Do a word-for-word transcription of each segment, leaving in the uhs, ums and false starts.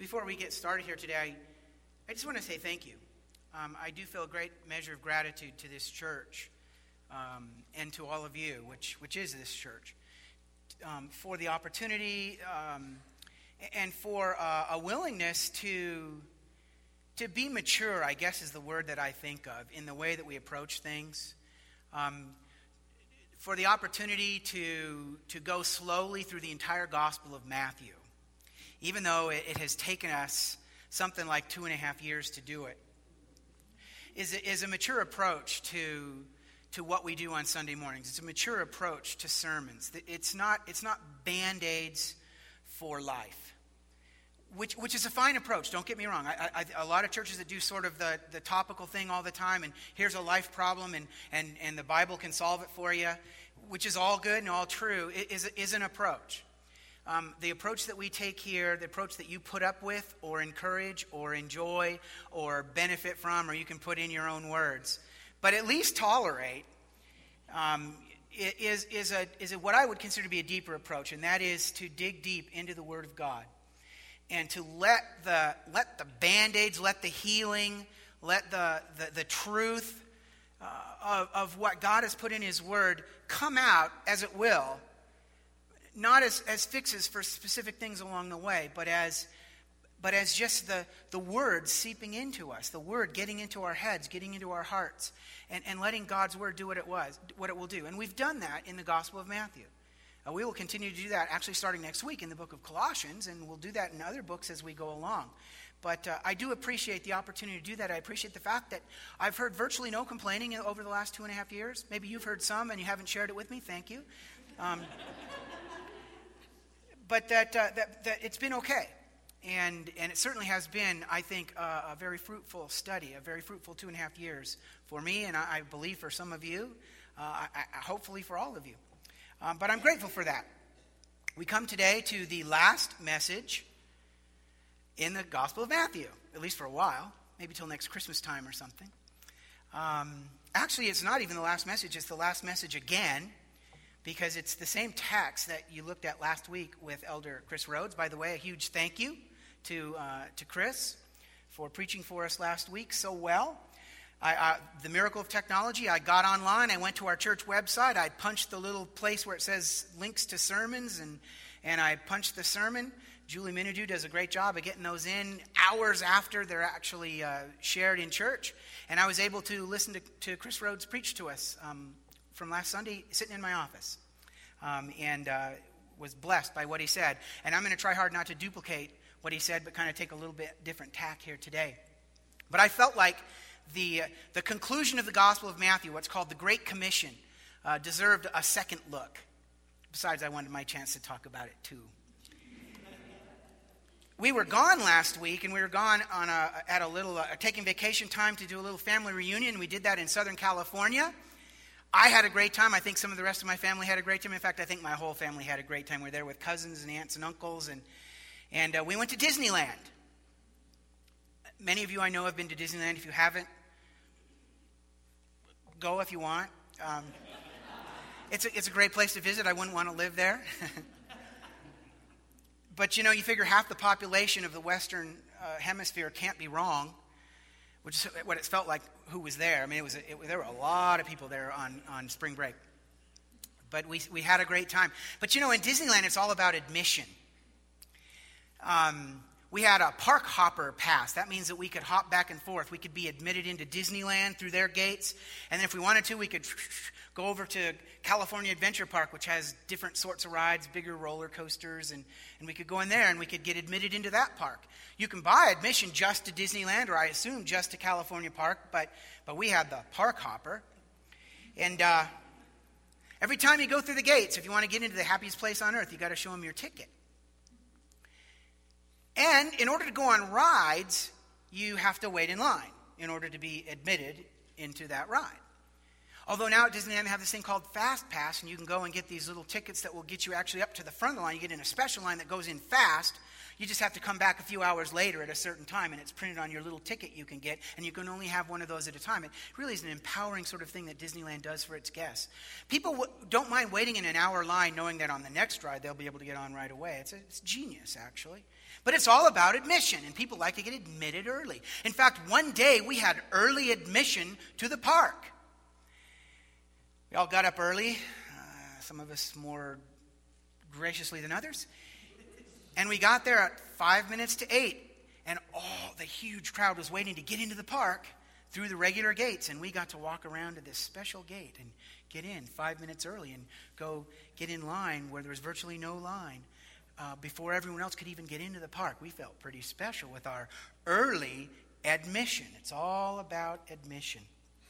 before we get started here today, I, I just want to say thank you. Um, I do feel a great measure of gratitude to this church um, and to all of you, which which is this church, um, for the opportunity um, and for uh, a willingness to to be mature, I guess is the word that I think of, in the way that we approach things. Um, for the opportunity to to go slowly through the entire Gospel of Matthew, even though it, it has taken us something like two and a half years to do it, is a, is a mature approach to to what we do on Sunday mornings. It's a mature approach to sermons. It's not it's not Band-Aids for life, which which is a fine approach. Don't get me wrong. I, I, a lot of churches that do sort of the, the topical thing all the time, and here's a life problem, and, and, and the Bible can solve it for you, which is all good and all true, is, is an approach. Um, the approach that we take here, the approach that you put up with or encourage or enjoy or benefit from, or you can put in your own words, but at least tolerate, um, is, is, a, is a, what I would consider to be a deeper approach, and that is to dig deep into the Word of God and to let the let the Band-Aids, let the healing, let the, the, the truth uh, of, of what God has put in His Word come out as it will, not as, as fixes for specific things along the way, but as but as just the, the Word seeping into us, the Word getting into our heads, getting into our hearts, and, and letting God's Word do what it was, what it will do. And we've done that in the Gospel of Matthew. Uh, we will continue to do that actually starting next week in the book of Colossians, and we'll do that in other books as we go along. But uh, I do appreciate the opportunity to do that. I appreciate the fact that I've heard virtually no complaining over the last two and a half years. Maybe you've heard some and you haven't shared it with me. Thank you. Um, but that, uh, that that it's been okay. And and it certainly has been, I think, uh, a very fruitful study, a very fruitful two and a half years for me, and I, I believe for some of you, uh, I, I, hopefully for all of you. Um, but I'm grateful for that. We come today to the last message in the Gospel of Matthew, at least for a while, maybe till next Christmas time or something. Um, actually, it's not even the last message, it's the last message again, because it's the same text that you looked at last week with Elder Chris Rhodes. By the way, a huge thank you to uh, to Chris for preaching for us last week so well. I, uh, the miracle of technology, I got online, I went to our church website, I punched the little place where it says links to sermons, and, and I punched the sermon. Julie Minudu does a great job of getting those in hours after they're actually uh, shared in church. And I was able to listen to, to Chris Rhodes preach to us um, from last Sunday, sitting in my office, um, and uh, was blessed by what he said. And I'm going to try hard not to duplicate what he said, but kind of take a little bit different tack here today. But I felt like The, the conclusion of the Gospel of Matthew, what's called the Great Commission, uh, deserved a second look. Besides, I wanted my chance to talk about it too. We were gone last week, and we were gone on a, at a little, uh, taking vacation time to do a little family reunion. We did that in Southern California. I had a great time. I think some of the rest of my family had a great time. In fact, I think my whole family had a great time. We were there with cousins and aunts and uncles, and, and uh, we went to Disneyland. Many of you I know have been to Disneyland. If you haven't, go if you want. Um, it's, a, it's a great place to visit. I wouldn't want to live there. But, you know, you figure half the population of the Western uh, Hemisphere can't be wrong, which is what it felt like who was there. I mean, it was it, there were a lot of people there on, on spring break. But we we had a great time. But, you know, in Disneyland, it's all about admission. Um... We had a park hopper pass. That means that we could hop back and forth. We could be admitted into Disneyland through their gates. And then if we wanted to, we could go over to California Adventure Park, which has different sorts of rides, bigger roller coasters. And, and we could go in there and we could get admitted into that park. You can buy admission just to Disneyland, or I assume just to California Park. But, but we had the park hopper. And uh, every time you go through the gates, if you want to get into the happiest place on earth, you got to show them your ticket. And in order to go on rides, you have to wait in line in order to be admitted into that ride. Although now at Disneyland they have this thing called Fast Pass, and you can go and get these little tickets that will get you actually up to the front of the line. You get in a special line that goes in fast. You just have to come back a few hours later at a certain time, and it's printed on your little ticket you can get, and you can only have one of those at a time. It really is an empowering sort of thing that Disneyland does for its guests. People w- don't mind waiting in an hour line knowing that on the next ride they'll be able to get on right away. It's, a, it's genius, actually. But it's all about admission, and people like to get admitted early. In fact, one day we had early admission to the park. We all got up early, uh, some of us more graciously than others. And we got there at five minutes to eight. And all the huge crowd was waiting to get into the park through the regular gates. And we got to walk around to this special gate and get in five minutes early and go get in line where there was virtually no line uh, before everyone else could even get into the park. We felt pretty special with our early admission. It's all about admission.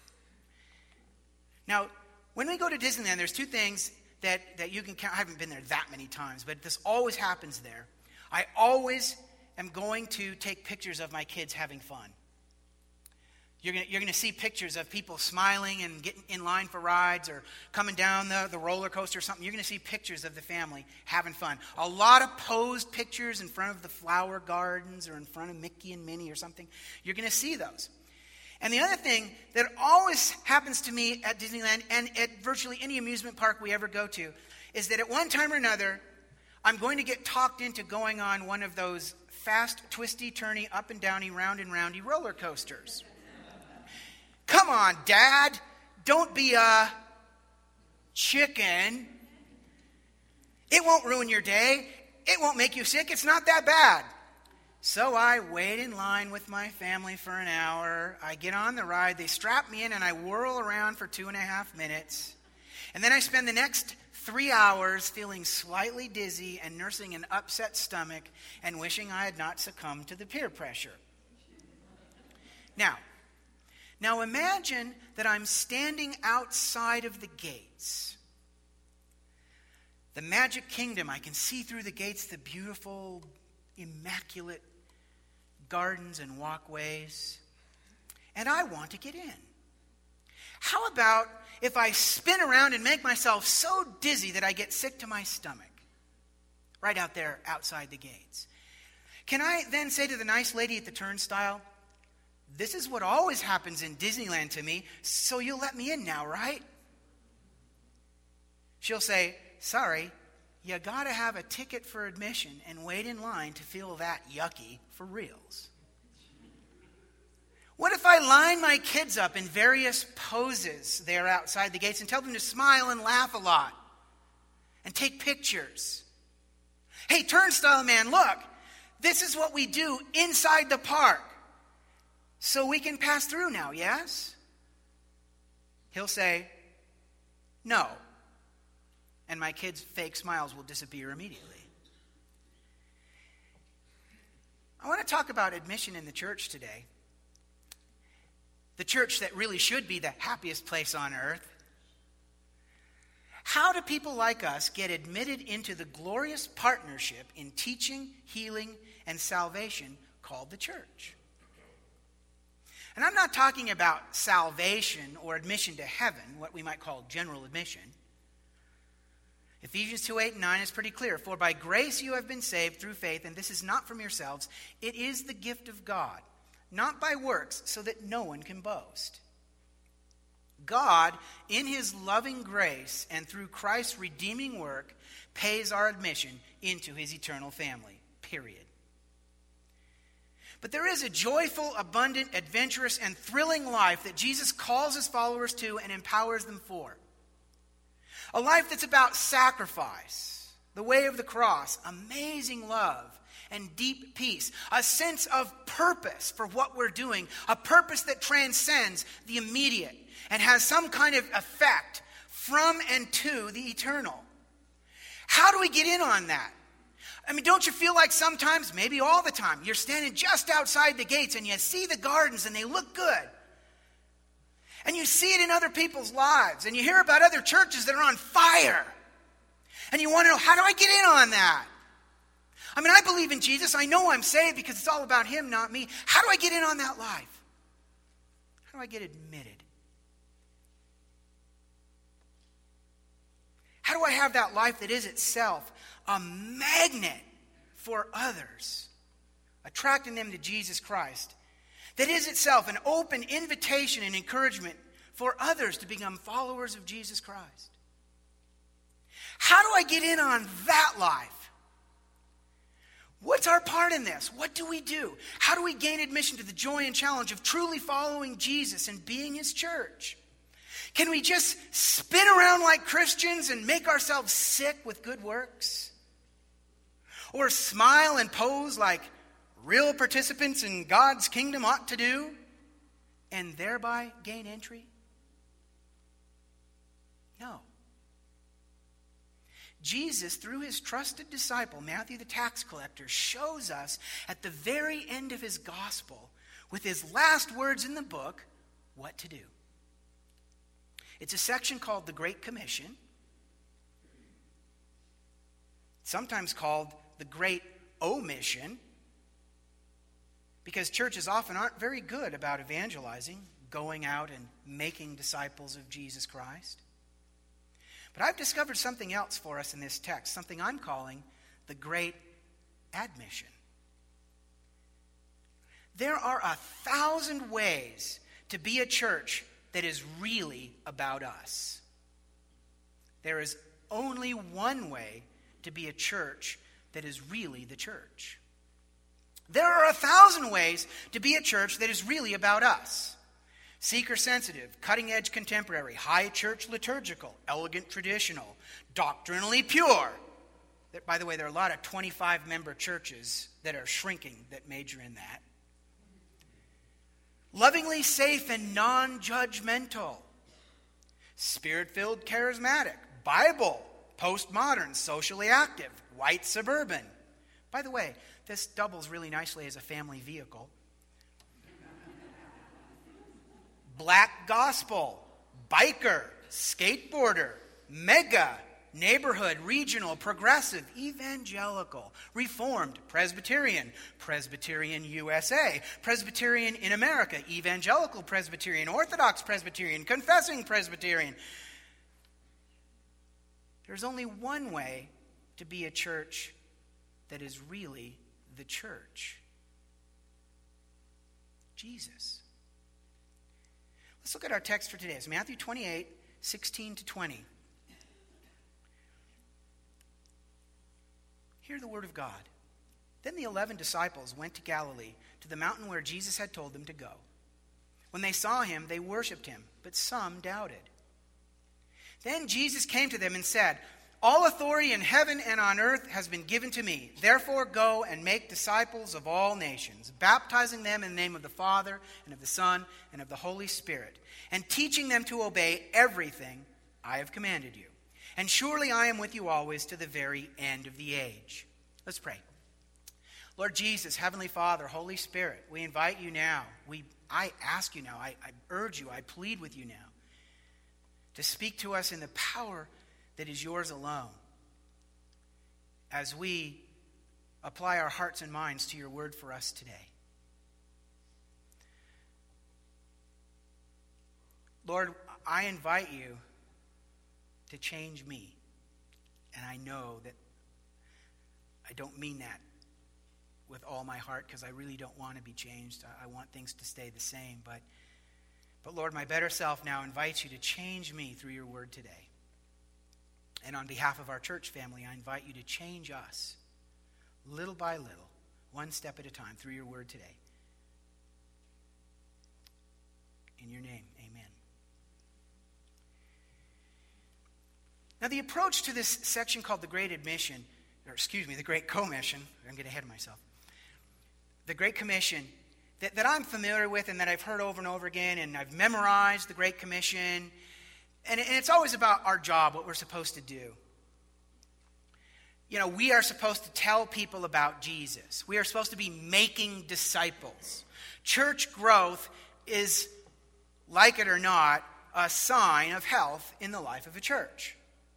Now, when we go to Disneyland, there's two things that, that you can count. I haven't been there that many times, but this always happens there. I always am going to take pictures of my kids having fun. You're going you're to see pictures of people smiling and getting in line for rides or coming down the, the roller coaster or something. You're going to see pictures of the family having fun. A lot of posed pictures in front of the flower gardens or in front of Mickey and Minnie or something. You're going to see those. And the other thing that always happens to me at Disneyland and at virtually any amusement park we ever go to is that at one time or another, I'm going to get talked into going on one of those fast, twisty, turny, up and downy, round and roundy roller coasters. Come on, Dad. Don't be a chicken. It won't ruin your day. It won't make you sick. It's not that bad. So I wait in line with my family for an hour. I get on the ride. They strap me in, and I whirl around for two and a half minutes. And then I spend the next three hours feeling slightly dizzy and nursing an upset stomach and wishing I had not succumbed to the peer pressure. Now, now imagine that I'm standing outside of the gates. The Magic Kingdom, I can see through the gates the beautiful, immaculate gardens and walkways, and I want to get in. How about if I spin around and make myself so dizzy that I get sick to my stomach right out there outside the gates? Can I then say to the nice lady at the turnstile, "This is what always happens in Disneyland to me, so you'll let me in now, right?" She'll say, "Sorry, you got to have a ticket for admission and wait in line to feel that yucky for reals." What if I line my kids up in various poses there outside the gates and tell them to smile and laugh a lot and take pictures? "Hey, turnstile man, look, this is what we do inside the park. So we can pass through now, yes?" He'll say, "No." And my kids' fake smiles will disappear immediately. I want to talk about admission in the church today. The church that really should be the happiest place on earth. How do people like us get admitted into the glorious partnership in teaching, healing, and salvation called the church? And I'm not talking about salvation or admission to heaven, what we might call general admission. Ephesians two, eight, and nine is pretty clear. "For by grace you have been saved through faith, and this is not from yourselves. It is the gift of God, not by works, so that no one can boast." God, in his loving grace and through Christ's redeeming work, pays our admission into his eternal family, period. But there is a joyful, abundant, adventurous, and thrilling life that Jesus calls his followers to and empowers them for. A life that's about sacrifice, the way of the cross, amazing love, and deep peace. A sense of purpose for what we're doing. A purpose that transcends the immediate and has some kind of effect from and to the eternal. How do we get in on that? I mean, don't you feel like sometimes, maybe all the time, you're standing just outside the gates and you see the gardens and they look good. And you see it in other people's lives. And you hear about other churches that are on fire. And you want to know, how do I get in on that? I mean, I believe in Jesus. I know I'm saved because it's all about him, not me. How do I get in on that life? How do I get admitted? How do I have that life that is itself a magnet for others, attracting them to Jesus Christ? That is itself an open invitation and encouragement for others to become followers of Jesus Christ. How do I get in on that life? What's our part in this? What do we do? How do we gain admission to the joy and challenge of truly following Jesus and being his church? Can we just spin around like Christians and make ourselves sick with good works? Or smile and pose like real participants in God's kingdom ought to do, and thereby gain entry? No. Jesus, through his trusted disciple, Matthew the tax collector, shows us at the very end of his gospel, with his last words in the book, what to do. It's a section called the Great Commission, sometimes called the Great Omission, because churches often aren't very good about evangelizing, going out and making disciples of Jesus Christ. But I've discovered something else for us in this text, something I'm calling the Great Admission. There are a thousand ways to be a church that is really about us. There is only one way to be a church that is really the church. There are a thousand ways to be a church that is really about us. Seeker-sensitive, cutting-edge contemporary, high church liturgical, elegant traditional, doctrinally pure. There, by the way, there are a lot of twenty-five member churches that are shrinking that major in that. Lovingly safe and non-judgmental. Spirit-filled charismatic, Bible, postmodern, socially active, white suburban. By the way, this doubles really nicely as a family vehicle. Black gospel, biker, skateboarder, mega, neighborhood, regional, progressive, evangelical, reformed, Presbyterian, Presbyterian U S A, Presbyterian in America, evangelical Presbyterian, Orthodox Presbyterian, confessing Presbyterian. There's only one way to be a church that is really the church. Jesus. Let's look at our text for today. It's Matthew twenty-eight, sixteen to twenty. Hear the word of God. Then the eleven disciples went to Galilee, to the mountain where Jesus had told them to go. When they saw him, they worshipped him, but some doubted. Then Jesus came to them and said, "All authority in heaven and on earth has been given to me. Therefore go and make disciples of all nations, baptizing them in the name of the Father and of the Son and of the Holy Spirit, and teaching them to obey everything I have commanded you. And surely I am with you always to the very end of the age." Let's pray. Lord Jesus, Heavenly Father, Holy Spirit, we invite you now. We, I ask you now, I, I urge you, I plead with you now to speak to us in the power that is yours alone, as we apply our hearts and minds to your word for us today. Lord, I invite you to change me. And I know that I don't mean that with all my heart, because I really don't want to be changed. I, I want things to stay the same. But, but Lord, my better self now invites you to change me through your word today. And on behalf of our church family, I invite you to change us little by little, one step at a time, through your word today. In your name, amen. Now, the approach to this section called the Great Admission, or excuse me, the Great Commission, I'm getting ahead of myself. The Great Commission that, that I'm familiar with and that I've heard over and over again, and I've memorized the Great Commission. And it's always about our job, what we're supposed to do. You know, we are supposed to tell people about Jesus. We are supposed to be making disciples. Church growth is, like it or not, a sign of health in the life of a church.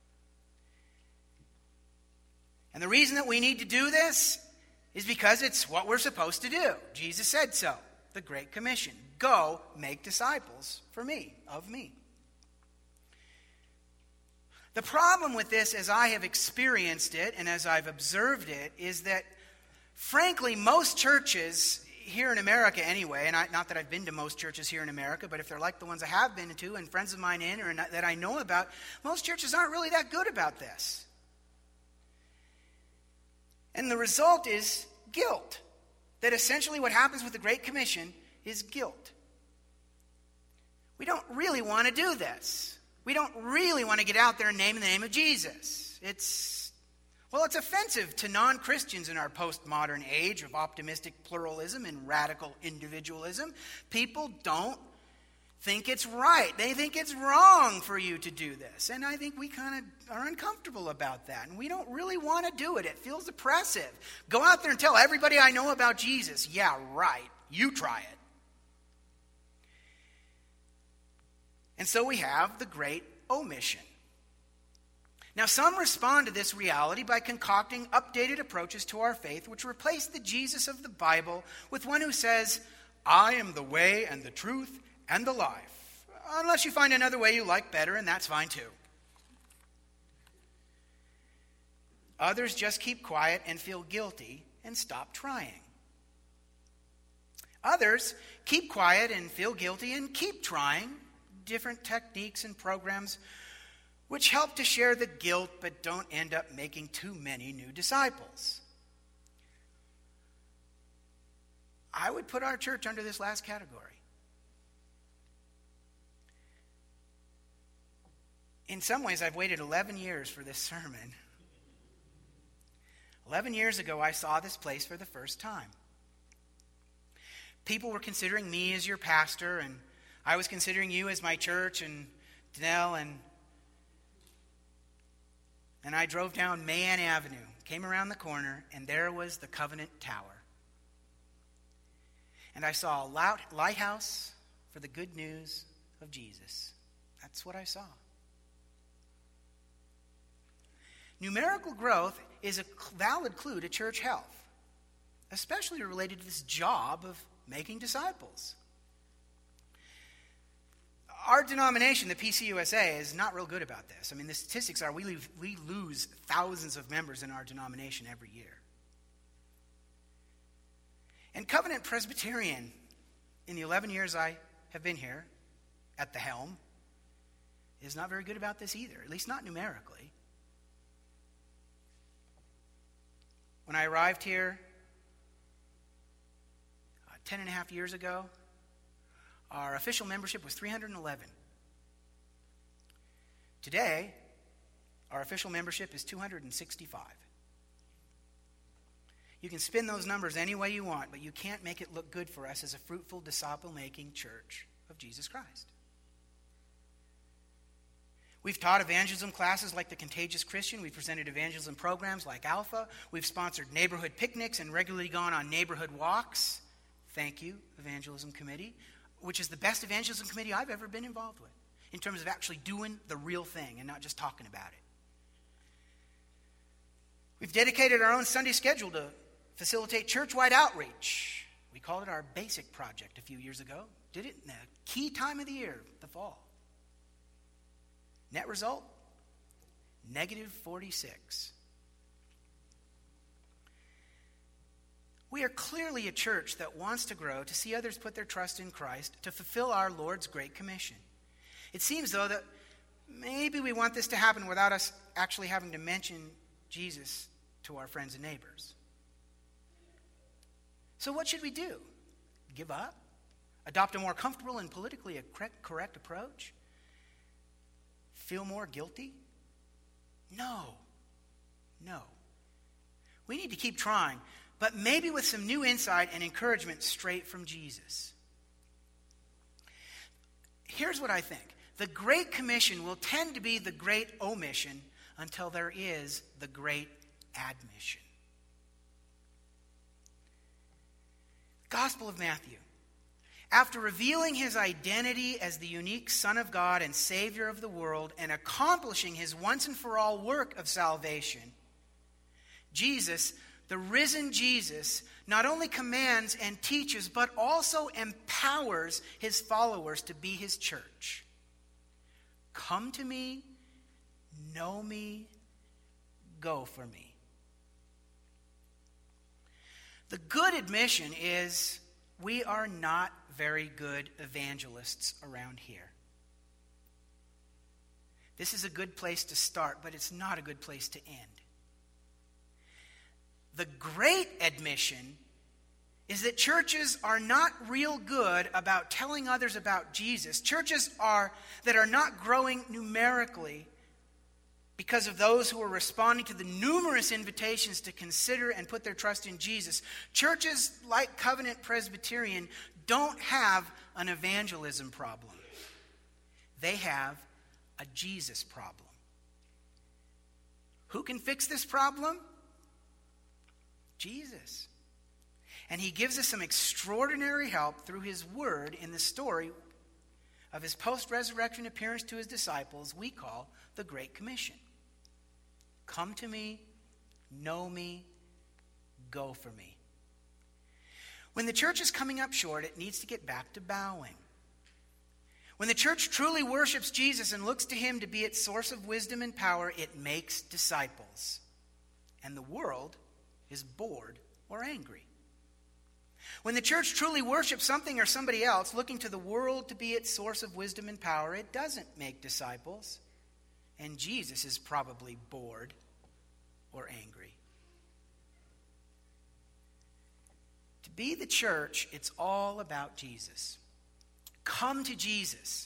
And the reason that we need to do this is because it's what we're supposed to do. Jesus said so. The Great Commission. Go make disciples for me, of me. The problem with this, as I have experienced it and as I've observed it, is that, frankly, most churches here in America anyway, and I, not that I've been to most churches here in America, but if they're like the ones I have been to and friends of mine in or that I know about, most churches aren't really that good about this. And the result is guilt. That essentially what happens with the Great Commission is guilt. We don't really want to do this. We don't really want to get out there and name in the name of Jesus. It's, well, it's offensive to non-Christians in our postmodern age of optimistic pluralism and radical individualism. People don't think it's right. They think it's wrong for you to do this. And I think we kind of are uncomfortable about that. And we don't really want to do it. It feels oppressive. Go out there and tell everybody I know about Jesus. Yeah, right. You try it. And so we have the great omission. Now, some respond to this reality by concocting updated approaches to our faith, which replace the Jesus of the Bible with one who says, I am the way and the truth and the life. Unless you find another way you like better, and that's fine too. Others just keep quiet and feel guilty and stop trying. Others keep quiet and feel guilty and keep trying different techniques and programs which help to share the guilt but don't end up making too many new disciples. I would put our church under this last category. In some ways, I've waited eleven years for this sermon. eleven years ago, I saw this place for the first time. People were considering me as your pastor, and I was considering you as my church, and Danelle, and and I drove down Mayan Avenue, came around the corner, and there was the Covenant Tower. And I saw a loud lighthouse for the good news of Jesus. That's what I saw. Numerical growth is a valid clue to church health, especially related to this job of making disciples. Our denomination, the P C U S A, is not real good about this. I mean, the statistics are we, leave, we lose thousands of members in our denomination every year. And Covenant Presbyterian, in the eleven years I have been here at the helm, is not very good about this either, at least not numerically. When I arrived here uh, ten and a half years ago, our official membership was three hundred eleven. Today, our official membership is two hundred sixty-five. You can spin those numbers any way you want, but you can't make it look good for us as a fruitful, disciple-making church of Jesus Christ. We've taught evangelism classes like the Contagious Christian. We've presented evangelism programs like Alpha. We've sponsored neighborhood picnics and regularly gone on neighborhood walks. Thank you, Evangelism Committee, which is the best evangelism committee I've ever been involved with in terms of actually doing the real thing and not just talking about it. We've dedicated our own Sunday schedule to facilitate church-wide outreach. We called it our BASIC project a few years ago. Did it in the key time of the year, the fall. Net result, negative forty-six. We are clearly a church that wants to grow, to see others put their trust in Christ, to fulfill our Lord's Great Commission. It seems, though, that maybe we want this to happen without us actually having to mention Jesus to our friends and neighbors. So what should we do? Give up? Adopt a more comfortable and politically correct approach? Feel more guilty? No. No. We need to keep trying, but maybe with some new insight and encouragement straight from Jesus. Here's what I think. The Great Commission will tend to be the great omission until there is the great admission. Gospel of Matthew. After revealing his identity as the unique Son of God and Savior of the world and accomplishing his once-and-for-all work of salvation, Jesus, the risen Jesus, not only commands and teaches, but also empowers his followers to be his church. Come to me, know me, go for me. The good admission is we are not very good evangelists around here. This is a good place to start, but it's not a good place to end. The great admission is that churches are not real good about telling others about Jesus. Churches are that are not growing numerically because of those who are responding to the numerous invitations to consider and put their trust in Jesus. Churches like Covenant Presbyterian don't have an evangelism problem. They have a Jesus problem. Who can fix this problem? Jesus. And he gives us some extraordinary help through his word in the story of his post-resurrection appearance to his disciples we call the Great Commission. Come to me, know me, go for me. When the church is coming up short, it needs to get back to bowing. When the church truly worships Jesus and looks to him to be its source of wisdom and power, it makes disciples. And the world is bored or angry. When the church truly worships something or somebody else, looking to the world to be its source of wisdom and power, it doesn't make disciples. And Jesus is probably bored or angry. To be the church, it's all about Jesus. Come to Jesus.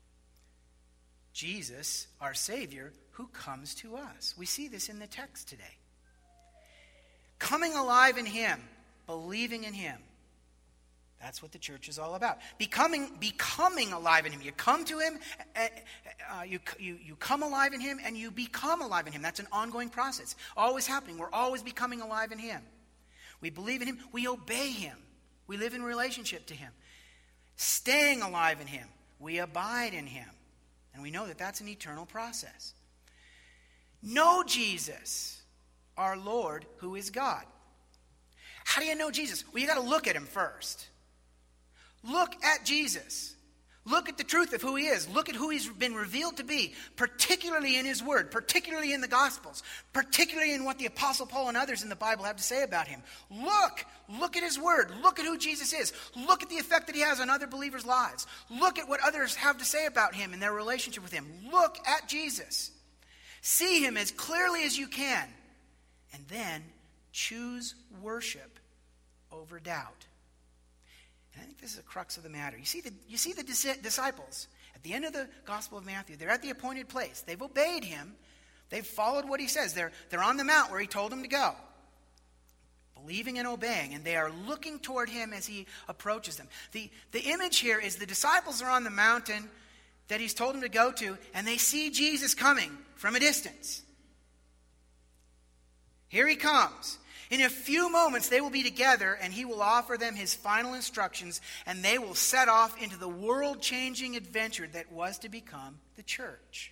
Jesus, our Savior, who comes to us. We see this in the text today. Coming alive in him, believing in him. That's what the church is all about. Becoming, becoming alive in him. You come to him, uh, you, you, you come alive in him, and you become alive in him. That's an ongoing process. Always happening. We're always becoming alive in him. We believe in him. We obey him. We live in relationship to him. Staying alive in him. We abide in him. And we know that that's an eternal process. Know Jesus, our Lord, who is God. How do you know Jesus? Well, you got to look at him first. Look at Jesus. Look at the truth of who he is. Look at who he's been revealed to be, particularly in his word, particularly in the Gospels, particularly in what the Apostle Paul and others in the Bible have to say about him. Look. Look at his word. Look at who Jesus is. Look at the effect that he has on other believers' lives. Look at what others have to say about him and their relationship with him. Look at Jesus. See him as clearly as you can. And then choose worship over doubt. And I think this is the crux of the matter. You see the, you see the dis- disciples at the end of the Gospel of Matthew. They're at the appointed place. They've obeyed him. They've followed what he says. They're, they're on the mount where he told them to go. Believing and obeying. And they are looking toward him as he approaches them. The, the image here is the disciples are on the mountain that he's told them to go to. And they see Jesus coming from a distance. Here he comes. In a few moments, they will be together, and he will offer them his final instructions, and they will set off into the world-changing adventure that was to become the church.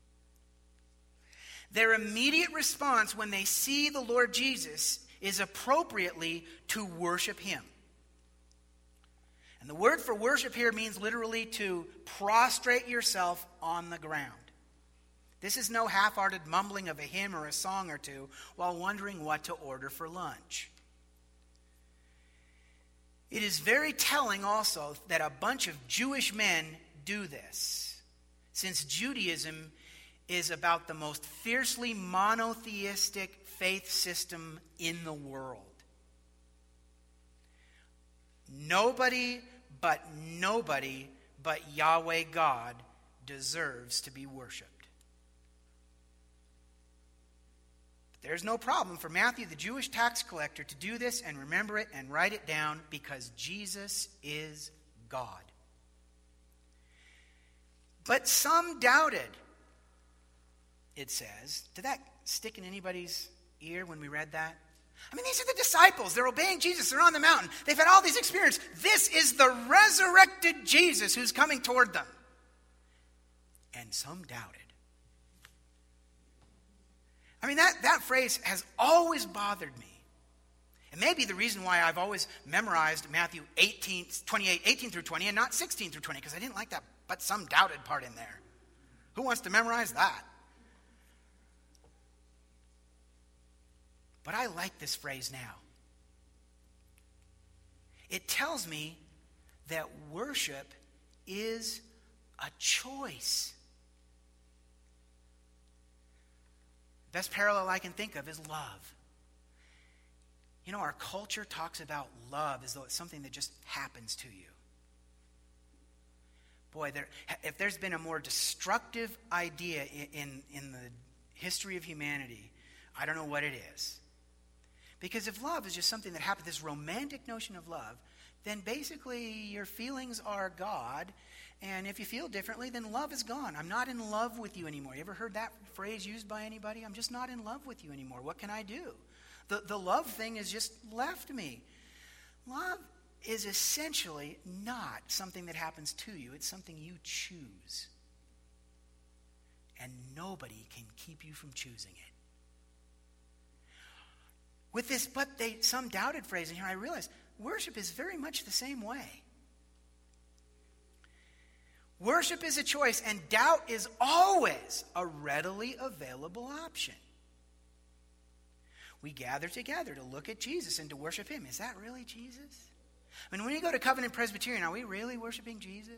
Their immediate response when they see the Lord Jesus is appropriately to worship him. And the word for worship here means literally to prostrate yourself on the ground. This is no half-hearted mumbling of a hymn or a song or two while wondering what to order for lunch. It is very telling also that a bunch of Jewish men do this, since Judaism is about the most fiercely monotheistic faith system in the world. Nobody but nobody but Yahweh God deserves to be worshipped. There's no problem for Matthew, the Jewish tax collector, to do this and remember it and write it down because Jesus is God. But some doubted, it says. Did that stick in anybody's ear when we read that? I mean, these are the disciples. They're obeying Jesus. They're on the mountain. They've had all these experiences. This is the resurrected Jesus who's coming toward them. And some doubted. I mean, that, that phrase has always bothered me. And maybe the reason why I've always memorized Matthew eighteen, twenty-eight, eighteen through twenty and not sixteen through twenty, because I didn't like that but some doubted part in there. Who wants to memorize that? But I like this phrase now. It tells me that worship is a choice. Best parallel I can think of is love. You know, our culture talks about love as though it's something that just happens to you. Boy, there, if there's been a more destructive idea in, in, in the history of humanity, I don't know what it is. Because if love is just something that happens, this romantic notion of love, then basically your feelings are God. And if you feel differently, then love is gone. I'm not in love with you anymore. You ever heard that phrase used by anybody? I'm just not in love with you anymore. What can I do? The, the love thing has just left me. Love is essentially not something that happens to you. It's something you choose. And nobody can keep you from choosing it. With this, but they some doubted phrase in here, I realize worship is very much the same way. Worship is a choice, and doubt is always a readily available option. We gather together to look at Jesus and to worship him. Is that really Jesus? I mean, when you go to Covenant Presbyterian, are we really worshiping Jesus?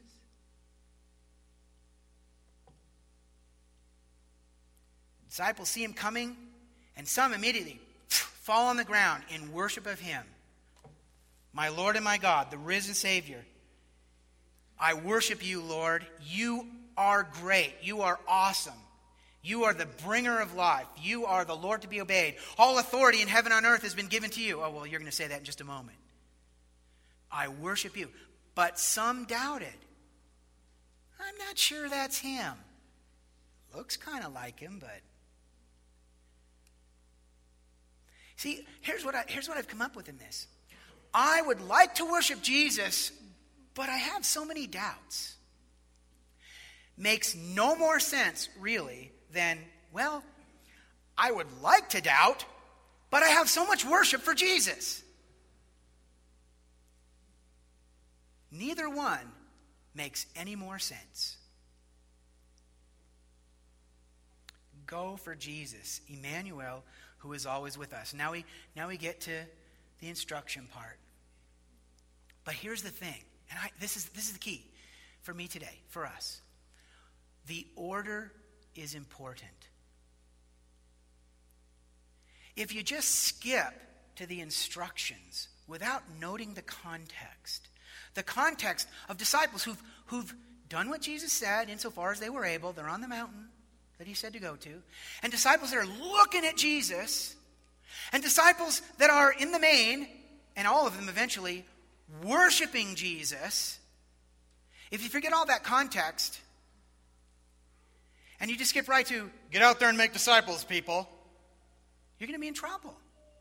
Disciples see him coming, and some immediately fall on the ground in worship of him. My Lord and my God, the risen Savior. I worship you, Lord. You are great. You are awesome. You are the bringer of life. You are the Lord to be obeyed. All authority in heaven and on earth has been given to you. Oh, well, you're going to say that in just a moment. I worship you. But some doubted. I'm not sure that's him. Looks kind of like him, but... See, here's what, I, here's what I've come up with in this. I would like to worship Jesus, but I have so many doubts. Makes no more sense, really, than, well, I would like to doubt, but I have so much worship for Jesus. Neither one makes any more sense. Go for Jesus, Emmanuel, who is always with us. Now we, now we get to the instruction part. But here's the thing, and I, this is this is the key for me today, for us. The order is important. If you just skip to the instructions without noting the context, the context of disciples who've, who've done what Jesus said insofar as they were able, they're on the mountain that he said to go to, and disciples that are looking at Jesus, and disciples that are in the main, and all of them eventually, worshiping Jesus. If you forget all that context, and you just skip right to, get out there and make disciples, people, you're going to be in trouble.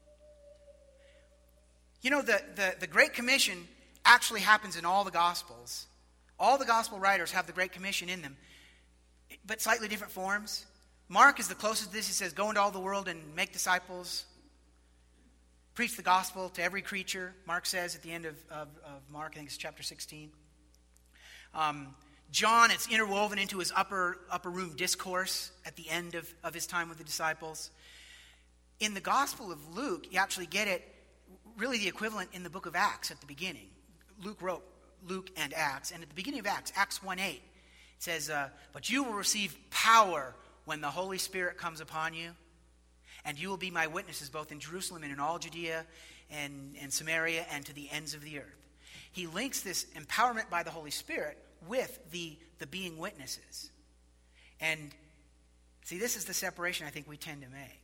You know, the, the, the Great Commission actually happens in all the Gospels. All the Gospel writers have the Great Commission in them, but slightly different forms. Mark is the closest to this. He says, go into all the world and make disciples. Preach the gospel to every creature, Mark says at the end of, of, of Mark, I think it's chapter sixteen. Um, John, it's interwoven into his upper, upper room discourse at the end of, of his time with the disciples. In the Gospel of Luke, you actually get it, really the equivalent in the book of Acts at the beginning. Luke wrote Luke and Acts, and at the beginning of Acts, Acts one eight, it says, uh, but you will receive power when the Holy Spirit comes upon you, and you will be my witnesses both in Jerusalem and in all Judea and, and Samaria and to the ends of the earth. He links this empowerment by the Holy Spirit with the, the being witnesses. And see, this is the separation I think we tend to make.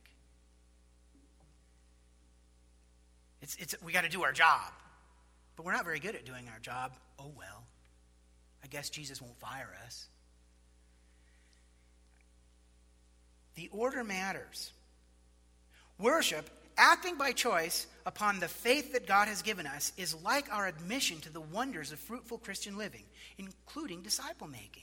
It's, it's, we got to do our job, but we're not very good at doing our job. Oh, well, I guess Jesus won't fire us. The order matters. Worship, acting by choice upon the faith that God has given us, is like our admission to the wonders of fruitful Christian living, including disciple making.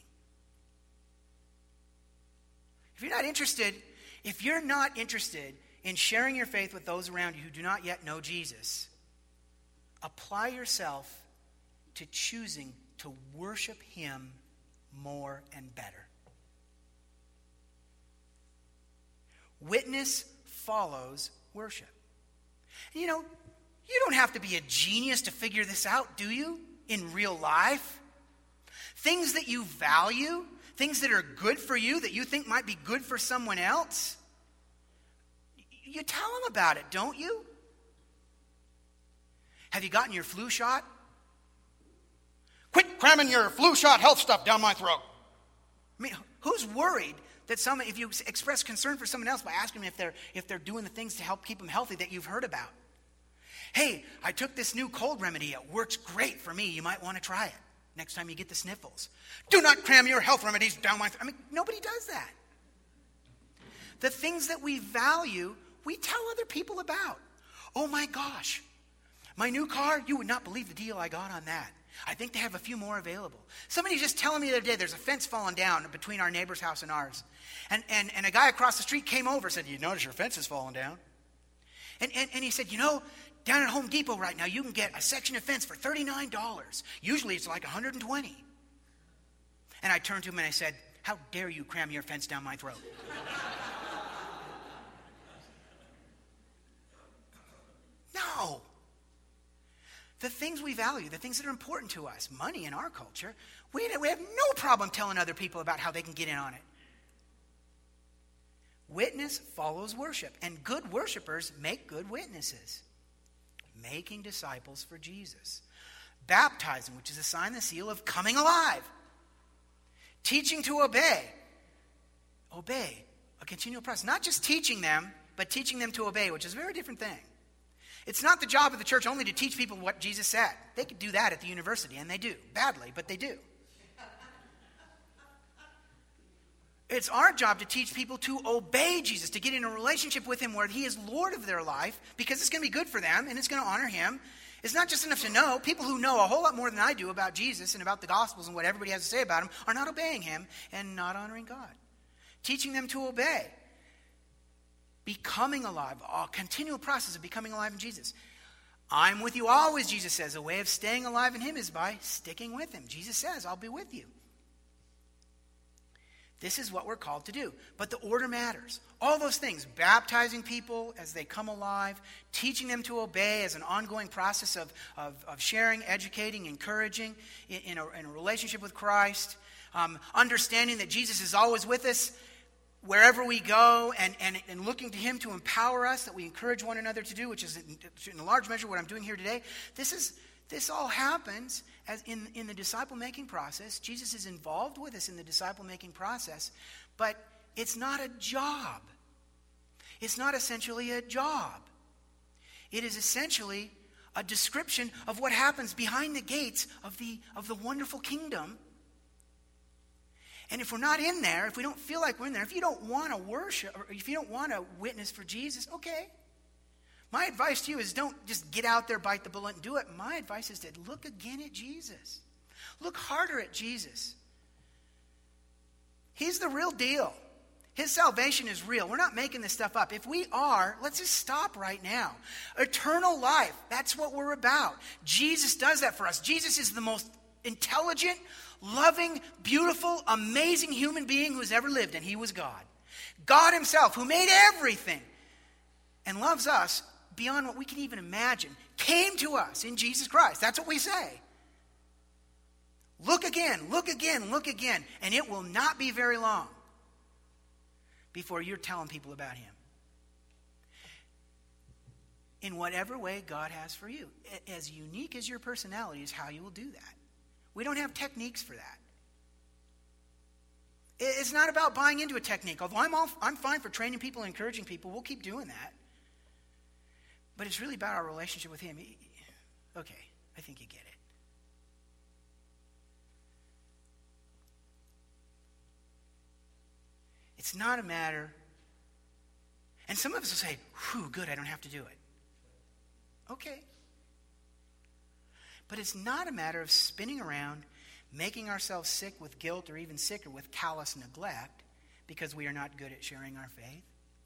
If you're not interested, if you're not interested in sharing your faith with those around you who do not yet know Jesus, apply yourself to choosing to worship him more and better. Witness follows worship. You know, you don't have to be a genius to figure this out, do you? In real life. Things that you value, things that are good for you, that you think might be good for someone else, you tell them about it, don't you? Have you gotten your flu shot? Quit cramming your flu shot health stuff down my throat. I mean, who's worried that some, if you express concern for someone else by asking them if they're, if they're doing the things to help keep them healthy that you've heard about? Hey, I took this new cold remedy. It works great for me. You might want to try it next time you get the sniffles. Do not cram your health remedies down my throat. I mean, nobody does that. The things that we value, we tell other people about. Oh my gosh, my new car, you would not believe the deal I got on that. I think they have a few more available. Somebody just telling me the other day there's a fence falling down between our neighbor's house and ours. And, and, and a guy across the street came over and said, you notice your fence is falling down? And, and, and he said, you know, down at Home Depot right now, you can get a section of fence for thirty-nine dollars. Usually it's like one hundred twenty dollars. And I turned to him and I said, how dare you cram your fence down my throat? No. The things we value, the things that are important to us, money in our culture, we, we have no problem telling other people about how they can get in on it. Witness follows worship, and good worshipers make good witnesses. Making disciples for Jesus. Baptizing, which is a sign, the seal of coming alive. Teaching to obey. Obey, a continual process. Not just teaching them, but teaching them to obey, which is a very different thing. It's not the job of the church only to teach people what Jesus said. They could do that at the university, and they do. Badly, but they do. It's our job to teach people to obey Jesus, to get in a relationship with him where he is Lord of their life, because it's going to be good for them and it's going to honor him. It's not just enough to know. People who know a whole lot more than I do about Jesus and about the Gospels and what everybody has to say about him are not obeying him and not honoring God. Teaching them to obey. Becoming alive, a continual process of becoming alive in Jesus. I'm with you always, Jesus says. A way of staying alive in him is by sticking with him. Jesus says, I'll be with you. This is what we're called to do. But the order matters. All those things, baptizing people as they come alive, teaching them to obey as an ongoing process of, of, of sharing, educating, encouraging in, in, a, in a relationship with Christ, um, understanding that Jesus is always with us wherever we go, and, and, and looking to him to empower us, that we encourage one another to do, which is in, in a large measure what I'm doing here today. This is This all happens as in, in the disciple-making process. Jesus is involved with us in the disciple-making process, but it's not a job. It's not essentially a job. It is essentially a description of what happens behind the gates of the, of the wonderful kingdom. And if we're not in there, if we don't feel like we're in there, if you don't want to worship, or if you don't want to witness for Jesus, okay. My advice to you is don't just get out there, bite the bullet, and do it. My advice is to look again at Jesus. Look harder at Jesus. He's the real deal. His salvation is real. We're not making this stuff up. If we are, let's just stop right now. Eternal life, that's what we're about. Jesus does that for us. Jesus is the most intelligent, loving, beautiful, amazing human being who's ever lived, and he was God. God himself, who made everything and loves us beyond what we can even imagine, came to us in Jesus Christ. That's what we say. Look again, look again, look again, and it will not be very long before you're telling people about him. In whatever way God has for you. As unique as your personality is how you will do that. We don't have techniques for that. It's not about buying into a technique. Although I'm, all, I'm fine for training people and encouraging people. We'll keep doing that. But it's really about our relationship with him. Okay, I think you get it. It's not a matter, and some of us will say, whew, good, I don't have to do it. Okay. But it's not a matter of spinning around, making ourselves sick with guilt or even sicker with callous neglect because we are not good at sharing our faith.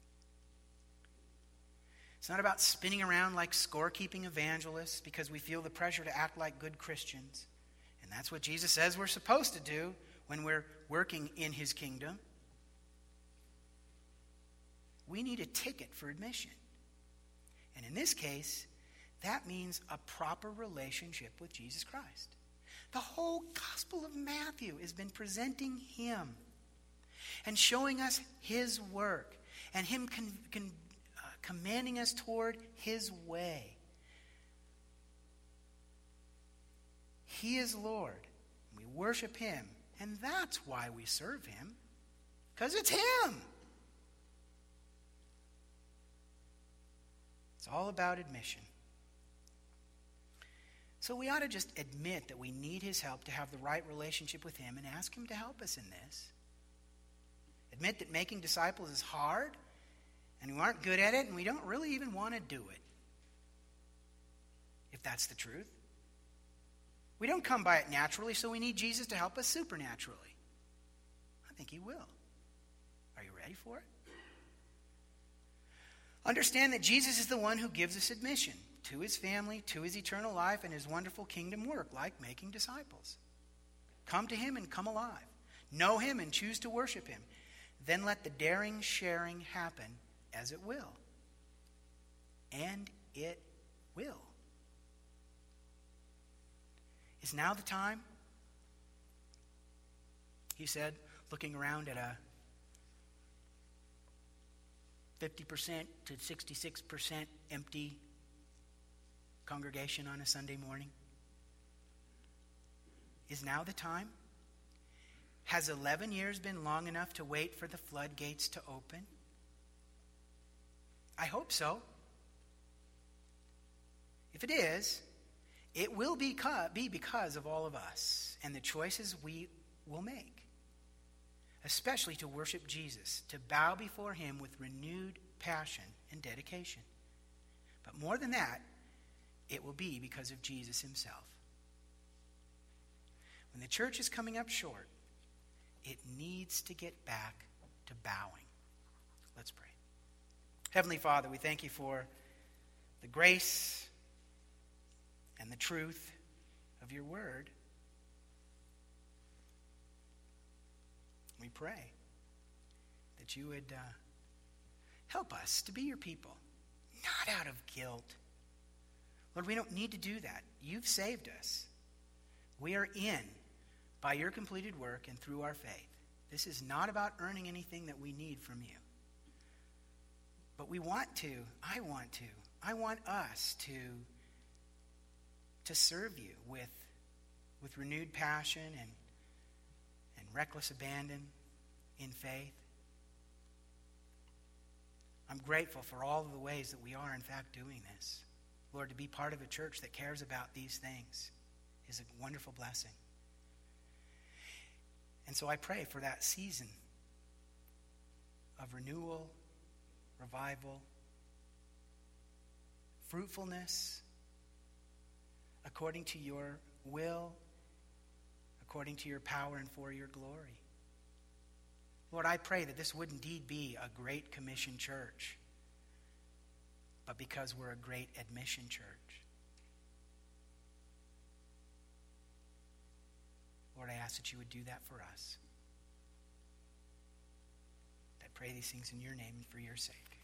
It's not about spinning around like scorekeeping evangelists because we feel the pressure to act like good Christians. And that's what Jesus says we're supposed to do when we're working in his kingdom. We need a ticket for admission. And in this case, that means a proper relationship with Jesus Christ. The whole Gospel of Matthew has been presenting him and showing us his work and him con- con- uh, commanding us toward his way. He is Lord. We worship him. And that's why we serve him. Because it's him. It's all about admission. So we ought to just admit that we need his help to have the right relationship with him and ask him to help us in this. Admit that making disciples is hard and we aren't good at it and we don't really even want to do it. If that's the truth. We don't come by it naturally, so we need Jesus to help us supernaturally. I think he will. Are you ready for it? Understand that Jesus is the one who gives us admission to his family, to his eternal life, and his wonderful kingdom work, like making disciples. Come to him and come alive. Know him and choose to worship him. Then let the daring sharing happen as it will. And it will. Is now the time? He said, looking around at a fifty percent to sixty-six percent empty congregation on a Sunday morning. Is now the time? Has eleven years been long enough to wait for the floodgates to open? I hope so. If it is, it will be because of all of us and the choices we will make, especially to worship Jesus, to bow before him with renewed passion and dedication. But more than that, it will be because of Jesus himself. When the church is coming up short, it needs to get back to bowing. Let's pray. Heavenly Father, we thank you for the grace and the truth of your word. We pray that you would uh, help us to be your people, not out of guilt. Lord, we don't need to do that. You've saved us. We are in by your completed work and through our faith. This is not about earning anything that we need from you. But we want to, I want to, I want us to, to serve you with, with renewed passion and, and reckless abandon in faith. I'm grateful for all of the ways that we are, in fact, doing this. Lord, to be part of a church that cares about these things is a wonderful blessing. And so I pray for that season of renewal, revival, fruitfulness, according to your will, according to your power and for your glory. Lord, I pray that this would indeed be a Great Commission church, but because we're a great admission church. Lord, I ask that you would do that for us. I pray these things in your name and for your sake.